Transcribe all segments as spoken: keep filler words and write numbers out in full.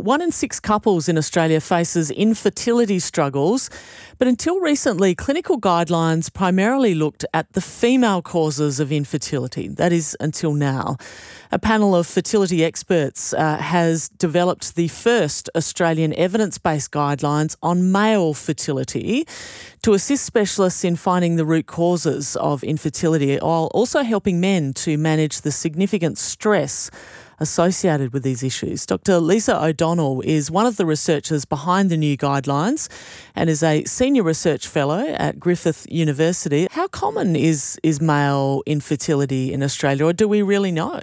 one in six couples in Australia faces infertility struggles, but until recently, clinical guidelines primarily looked at the female causes of infertility. That is, until now. A panel of fertility experts uh, has developed the first Australian evidence-based guidelines on male fertility to assist specialists in finding the root causes of infertility, while also helping men to manage the significant stress associated with these issues. Doctor Lisa O'Donnell is one of the researchers behind the new guidelines and is a senior research fellow at Griffith University. How common is, is male infertility in Australia, or do we really know?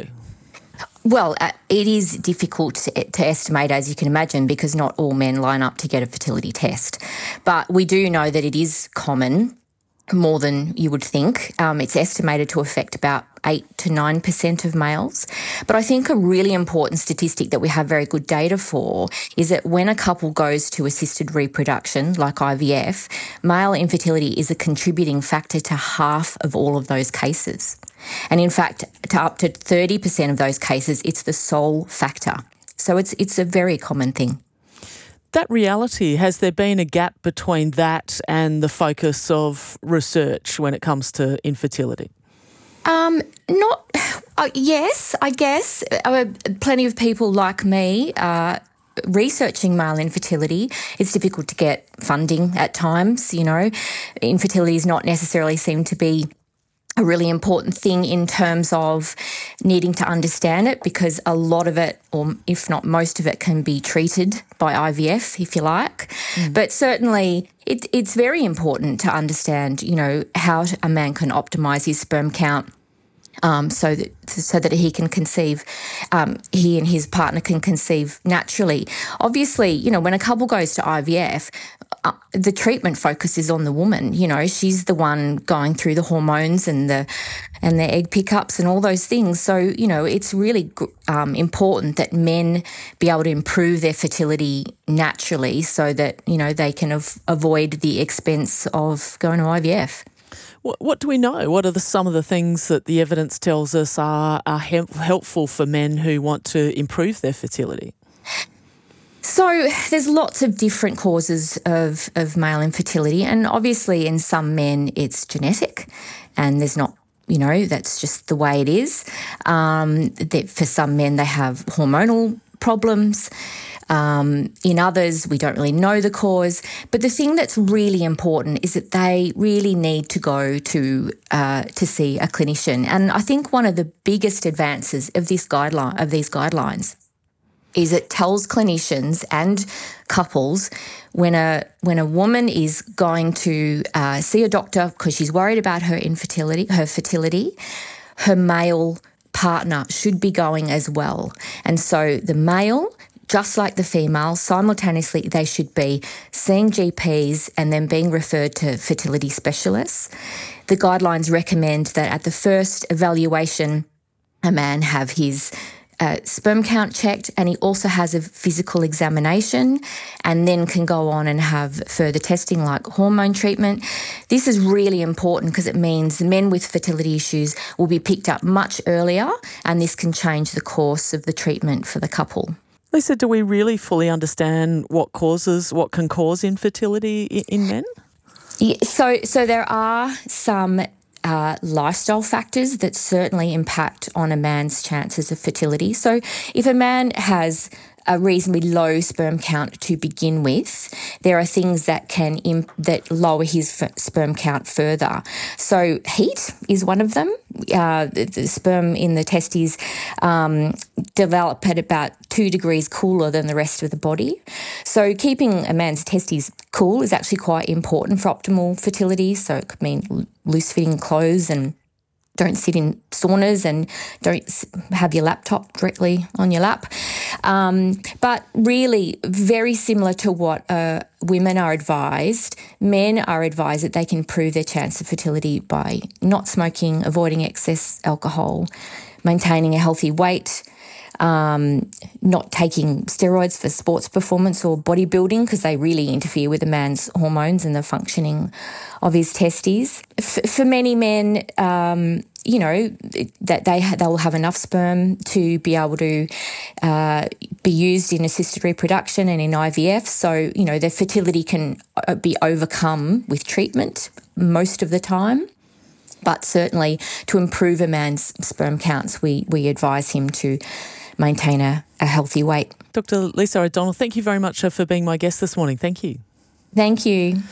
Well, uh, it is difficult to, to estimate, as you can imagine, because not all men line up to get a fertility test. But we do know that it is common, more than you would think. Um, it's estimated to affect about eight to nine percent of males. But I think a really important statistic that we have very good data for is that when a couple goes to assisted reproduction, like I V F, male infertility is a contributing factor to half of all of those cases. And in fact, to up to thirty percent of those cases, it's the sole factor. So it's it's a very common thing. That reality, has there been a gap between that and the focus of research when it comes to infertility? Um, not, uh, yes, I guess. Uh, plenty of people like me are researching male infertility. It's difficult to get funding at times, you know. Infertility is not necessarily seen to be a really important thing in terms of needing to understand it, because a lot of it, or if not most of it, can be treated by I V F, if you like. Mm. But certainly it, it's very important to understand, you know, how a man can optimise his sperm count um, so that so that he can conceive, um, he and his partner can conceive naturally. Obviously, you know, when a couple goes to I V F, Uh, the treatment focus is on the woman. You know, she's the one going through the hormones and the and the egg pickups and all those things. So, you know, it's really um, important that men be able to improve their fertility naturally so that, you know, they can av- avoid the expense of going to I V F. What, what do we know? What are the, some of the things that the evidence tells us are, are help, helpful for men who want to improve their fertility? So there's lots of different causes of, of male infertility, and obviously in some men it's genetic, and there's not, you know, that's just the way it is. Um, that for some men they have hormonal problems. Um, in others, we don't really know the cause. But the thing that's really important is that they really need to go to uh, to see a clinician. And I think one of the biggest advances of this guideline of these guidelines is it tells clinicians and couples when a when a woman is going to uh, see a doctor because she's worried about her infertility, her fertility, her male partner should be going as well. And so the male, just like the female, simultaneously they should be seeing G Ps and then being referred to fertility specialists. The guidelines recommend that at the first evaluation, a man have his Uh, sperm count checked, and he also has a physical examination and then can go on and have further testing like hormone treatment. This is really important because it means men with fertility issues will be picked up much earlier, and this can change the course of the treatment for the couple. Lisa, do we really fully understand what causes, what can cause infertility in, in men? Yeah, so, so there are some Uh, lifestyle factors that certainly impact on a man's chances of fertility. So if a man has a reasonably low sperm count to begin with, there are things that can imp- that lower his f- sperm count further. So heat is one of them. Uh, the, the sperm in the testes um, develop at about two degrees cooler than the rest of the body. So keeping a man's testes cool is actually quite important for optimal fertility. So it could mean loose-fitting clothes and don't sit in saunas and don't have your laptop directly on your lap. Um, but really, very similar to what uh, women are advised, men are advised that they can improve their chance of fertility by not smoking, avoiding excess alcohol, maintaining a healthy weight, um, not taking steroids for sports performance or bodybuilding because they really interfere with a man's hormones and the functioning of his testes. F- for many men, um, you know, that they ha- they will have enough sperm to be able to uh, be used in assisted reproduction and in I V F. So, you know, their fertility can be overcome with treatment most of the time. But certainly to improve a man's sperm counts, we, we advise him to maintain a, a healthy weight. Doctor Lisa O'Donnell, thank you very much for being my guest this morning. Thank you. Thank you.